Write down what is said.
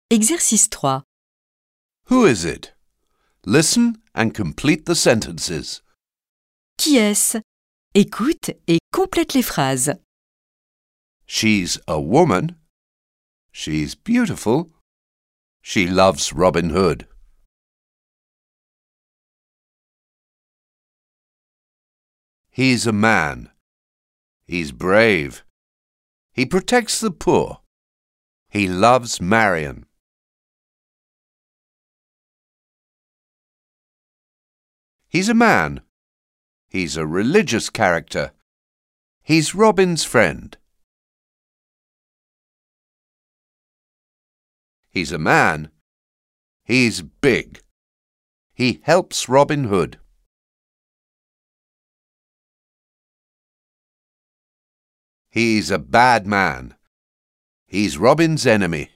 Exercice 3. Who is it? Listen and complete the sentences. Qui est-ce? Écoute et complète les phrases. She's a woman. She's beautiful. She loves Robin Hood. He's a man. He's brave. He protects the poor. He loves Marion. He's a man. He's a religious character. He's Robin's friend. He's a man. He's big. He helps Robin Hood. He's a bad man. He's Robin's enemy.